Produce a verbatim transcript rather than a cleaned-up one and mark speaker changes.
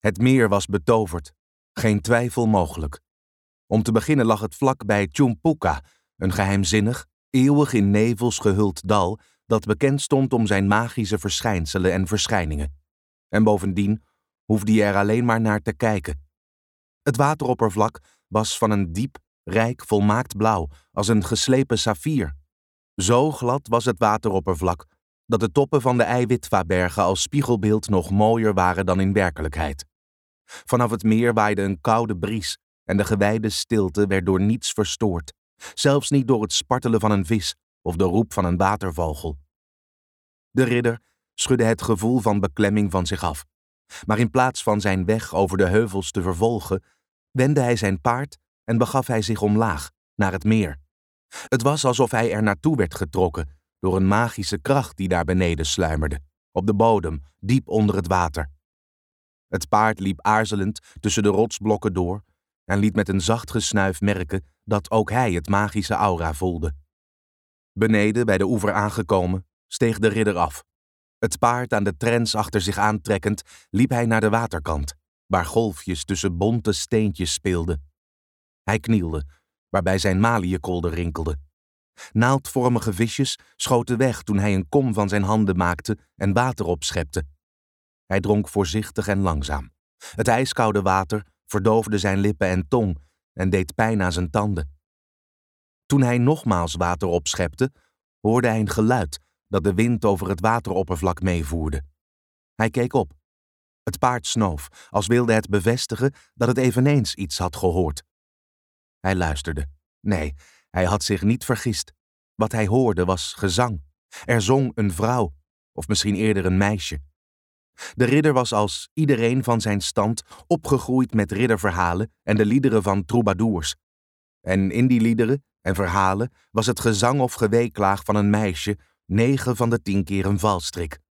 Speaker 1: Het meer was betoverd, geen twijfel mogelijk. Om te beginnen lag het vlak bij Tjumpuka, een geheimzinnig, eeuwig in nevels gehuld dal dat bekend stond om zijn magische verschijnselen en verschijningen. En bovendien hoefde je er alleen maar naar te kijken. Het wateroppervlak was van een diep, rijk, volmaakt blauw, als een geslepen saffier. Zo glad was het wateroppervlak dat de toppen van de Eiwitwa-bergen als spiegelbeeld nog mooier waren dan in werkelijkheid. Vanaf het meer waaide een koude bries en de gewijde stilte werd door niets verstoord, zelfs niet door het spartelen van een vis of de roep van een watervogel. De ridder schudde het gevoel van beklemming van zich af, maar in plaats van zijn weg over de heuvels te vervolgen, wendde hij zijn paard en begaf hij zich omlaag, naar het meer. Het was alsof hij er naartoe werd getrokken door een magische kracht die daar beneden sluimerde, op de bodem, diep onder het water. Het paard liep aarzelend tussen de rotsblokken door en liet met een zacht gesnuif merken dat ook hij het magische aura voelde. Beneden, bij de oever aangekomen, steeg de ridder af. Het paard aan de trens achter zich aantrekkend liep hij naar de waterkant, waar golfjes tussen bonte steentjes speelden. Hij knielde, waarbij zijn maliënkolder rinkelde. Naaldvormige visjes schoten weg toen hij een kom van zijn handen maakte en water opschepte. Hij dronk voorzichtig en langzaam. Het ijskoude water verdoofde zijn lippen en tong en deed pijn aan zijn tanden. Toen hij nogmaals water opschepte, hoorde hij een geluid dat de wind over het wateroppervlak meevoerde. Hij keek op. Het paard snoof, als wilde het bevestigen dat het eveneens iets had gehoord. Hij luisterde. Nee, hij had zich niet vergist. Wat hij hoorde was gezang. Er zong een vrouw, of misschien eerder een meisje. De ridder was als iedereen van zijn stand opgegroeid met ridderverhalen en de liederen van troubadours. En in die liederen en verhalen was het gezang of geweeklaag van een meisje negen van de tien keer een valstrik.